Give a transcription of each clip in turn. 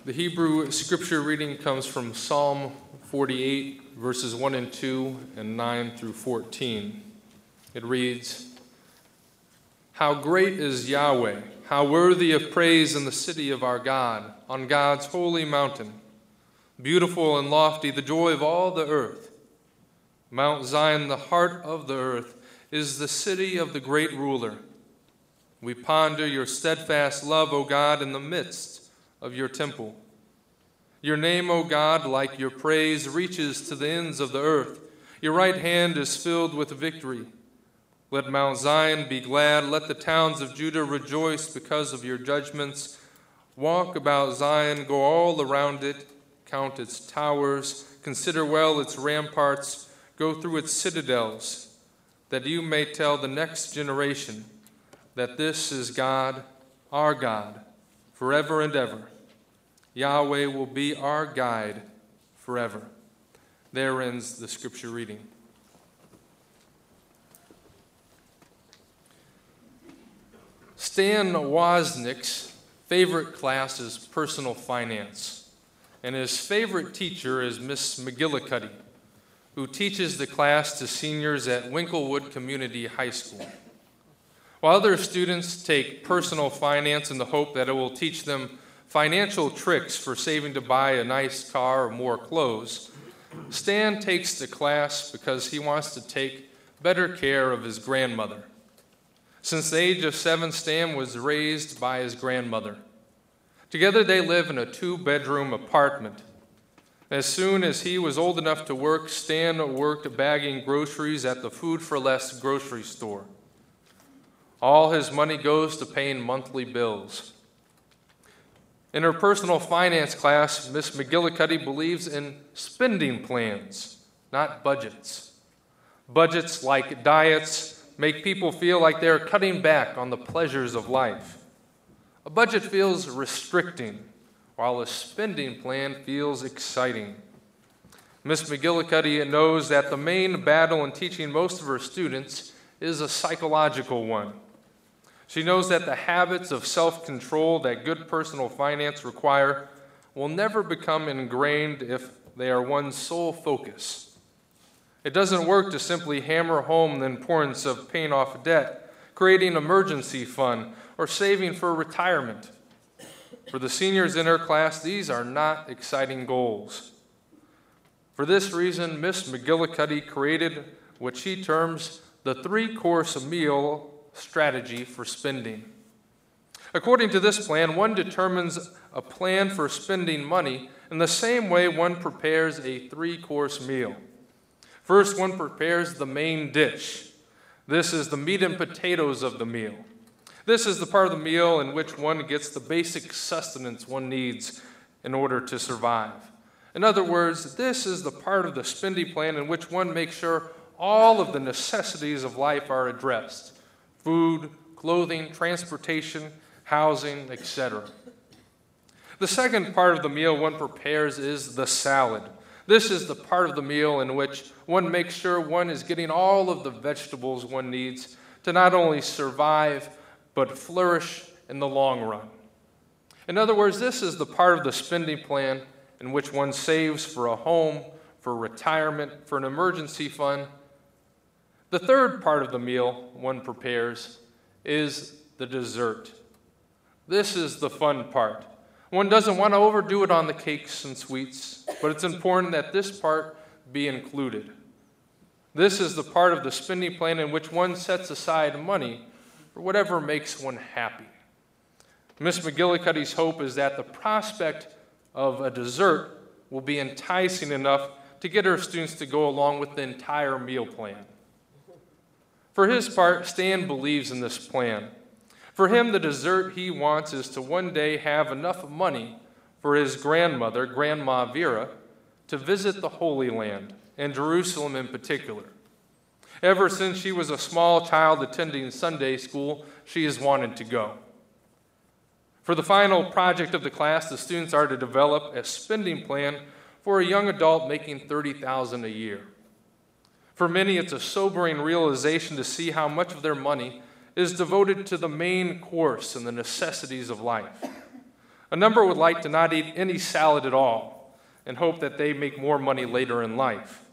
The Hebrew scripture reading comes from Psalm 48, verses 1 and 2, and 9 through 14. It reads, "How great is Yahweh, how worthy of praise in the city of our God, on God's holy mountain. Beautiful and lofty, the joy of all the earth. Mount Zion, the heart of the earth, is the city of the great ruler. We ponder your steadfast love, O God, in the midst of your temple. Your name, O God, like your praise, reaches to the ends of the earth. Your right hand is filled with victory. Let Mount Zion be glad. Let the towns of Judah rejoice because of your judgments. Walk about Zion, go all around it, count its towers, consider well its ramparts, go through its citadels, that you may tell the next generation that this is God, our God, forever and ever. Yahweh will be our guide forever." There ends the scripture reading. Stan Wozniak's favorite class is personal finance, and his favorite teacher is Miss McGillicuddy, who teaches the class to seniors at Winklewood Community High School. While other students take personal finance in the hope that it will teach them financial tricks for saving to buy a nice car or more clothes, Stan takes the class because he wants to take better care of his grandmother. Since the age of 7, Stan was raised by his grandmother. Together they live in a 2-bedroom apartment. As soon as he was old enough to work, Stan worked bagging groceries at the Food for Less grocery store. All his money goes to paying monthly bills. In her personal finance class, Miss McGillicuddy believes in spending plans, not budgets. Budgets, like diets, make people feel like they're cutting back on the pleasures of life. A budget feels restricting, while a spending plan feels exciting. Miss McGillicuddy knows that the main battle in teaching most of her students is a psychological one. She knows that the habits of self-control that good personal finance require will never become ingrained if they are one's sole focus. It doesn't work to simply hammer home the importance of paying off debt, creating an emergency fund, or saving for retirement. For the seniors in her class, these are not exciting goals. For this reason, Miss McGillicuddy created what she terms the 3-course meal strategy for spending. According to this plan, one determines a plan for spending money in the same way one prepares a 3-course meal. First, one prepares the main dish. This is the meat and potatoes of the meal. This is the part of the meal in which one gets the basic sustenance one needs in order to survive. In other words, this is the part of the spending plan in which one makes sure all of the necessities of life are addressed: food, clothing, transportation, housing, etc. The second part of the meal one prepares is the salad. This is the part of the meal in which one makes sure one is getting all of the vegetables one needs to not only survive, but flourish in the long run. In other words, this is the part of the spending plan in which one saves for a home, for retirement, for an emergency fund. The third part of the meal one prepares is the dessert. This is the fun part. One doesn't want to overdo it on the cakes and sweets, but it's important that this part be included. This is the part of the spending plan in which one sets aside money for whatever makes one happy. Miss McGillicuddy's hope is that the prospect of a dessert will be enticing enough to get her students to go along with the entire meal plan. For his part, Stan believes in this plan. For him, the dessert he wants is to one day have enough money for his grandmother, Grandma Vera, to visit the Holy Land, and Jerusalem in particular. Ever since she was a small child attending Sunday school, she has wanted to go. For the final project of the class, the students are to develop a spending plan for a young adult making $30,000 a year. For many, it's a sobering realization to see how much of their money is devoted to the main course and the necessities of life. A number would like to not eat any salad at all and hope that they make more money later in life.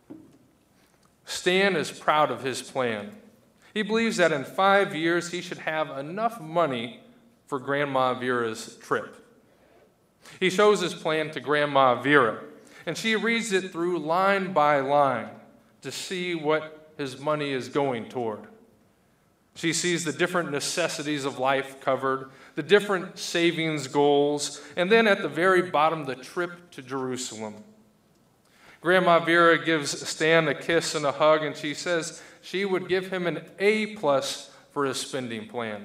Stan is proud of his plan. He believes that in 5 years he should have enough money for Grandma Vera's trip. He shows his plan to Grandma Vera, and she reads it through line by line to see what his money is going toward. She sees the different necessities of life covered, the different savings goals, and then at the very bottom, the trip to Jerusalem. Grandma Vera gives Stan a kiss and a hug, and she says she would give him an A+ for his spending plan.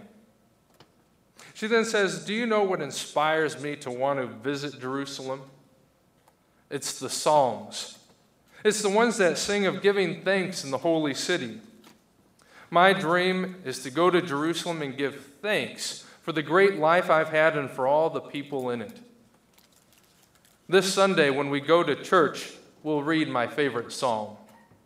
She then says, "Do you know what inspires me to want to visit Jerusalem? It's the Psalms. It's the ones that sing of giving thanks in the holy city. My dream is to go to Jerusalem and give thanks for the great life I've had and for all the people in it. This Sunday, when we go to church, we'll read my favorite psalm."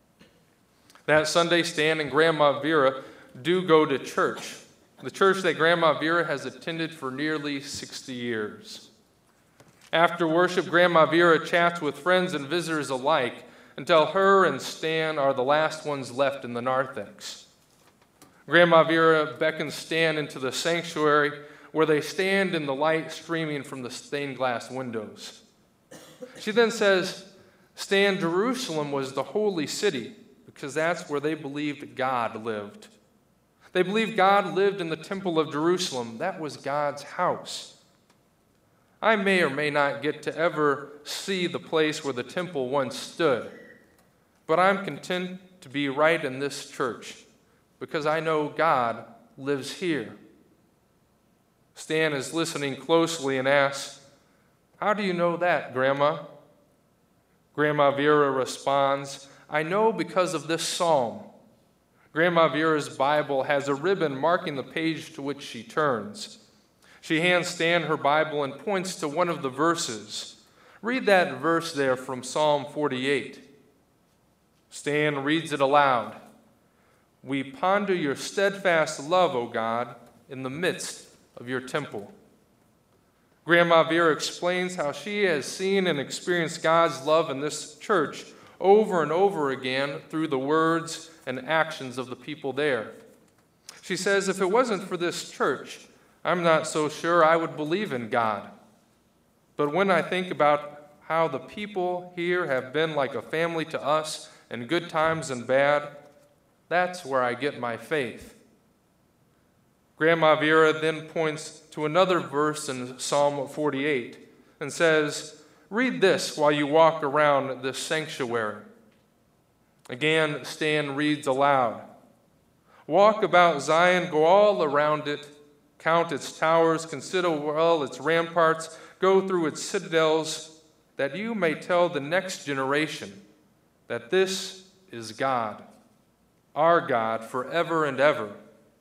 That Sunday, Stan and Grandma Vera do go to church, the church that Grandma Vera has attended for nearly 60 years. After worship, Grandma Vera chats with friends and visitors alike until her and Stan are the last ones left in the narthex. Grandma Vera beckons Stan into the sanctuary where they stand in the light streaming from the stained glass windows. She then says, "Stan, Jerusalem was the holy city because that's where they believed God lived. They believed God lived in the temple of Jerusalem. That was God's house. I may or may not get to ever see the place where the temple once stood, but I'm content to be right in this church because I know God lives here." Stan is listening closely and asks, "How do you know that, Grandma?" Grandma Vera responds, "I know because of this psalm." Grandma Vera's Bible has a ribbon marking the page to which she turns. She hands Stan her Bible and points to one of the verses. "Read that verse there from Psalm 48. Stan reads it aloud. "We ponder your steadfast love, O God, in the midst of your temple." Grandma Vera explains how she has seen and experienced God's love in this church over and over again through the words and actions of the people there. She says, "If it wasn't for this church, I'm not so sure I would believe in God. But when I think about how the people here have been like a family to us in good times and bad, that's where I get my faith." Grandma Vera then points to another verse in Psalm 48 and says, "Read this while you walk around this sanctuary." Again, Stan reads aloud, "Walk about Zion, go all around it, count its towers, consider well its ramparts, go through its citadels, that you may tell the next generation that this is God, our God forever and ever."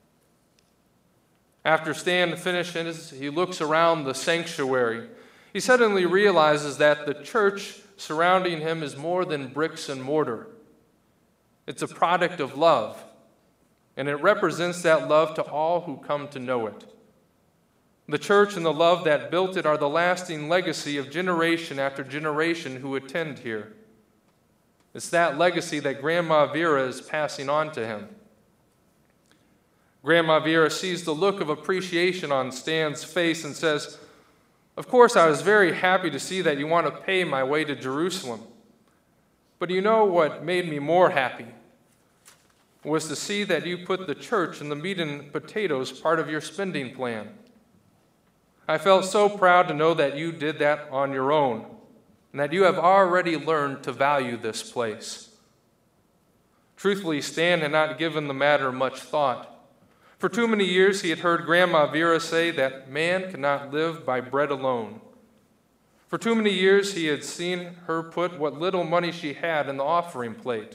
After Stan finishes, he looks around the sanctuary. He suddenly realizes that the church surrounding him is more than bricks and mortar. It's a product of love, and it represents that love to all who come to know it. The church and the love that built it are the lasting legacy of generation after generation who attend here. It's that legacy that Grandma Vera is passing on to him. Grandma Vera sees the look of appreciation on Stan's face and says, "Of course, I was very happy to see that you want to pay my way to Jerusalem. But you know what made me more happy was to see that you put the church and the meat and potatoes part of your spending plan. I felt so proud to know that you did that on your own and that you have already learned to value this place." Truthfully, Stan had not given the matter much thought. For too many years, he had heard Grandma Vera say that man cannot live by bread alone. For too many years, he had seen her put what little money she had in the offering plate.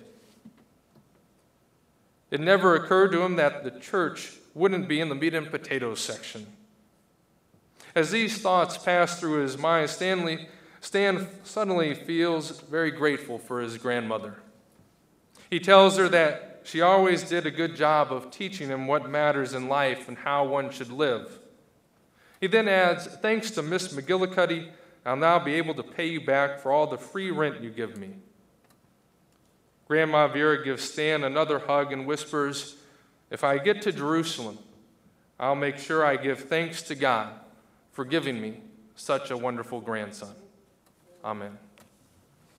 It never occurred to him that the church wouldn't be in the meat and potatoes section. As these thoughts pass through his mind, Stan suddenly feels very grateful for his grandmother. He tells her that she always did a good job of teaching him what matters in life and how one should live. He then adds, "Thanks to Miss McGillicuddy, I'll now be able to pay you back for all the free rent you give me." Grandma Vera gives Stan another hug and whispers, "If I get to Jerusalem, I'll make sure I give thanks to God for giving me such a wonderful grandson." Amen.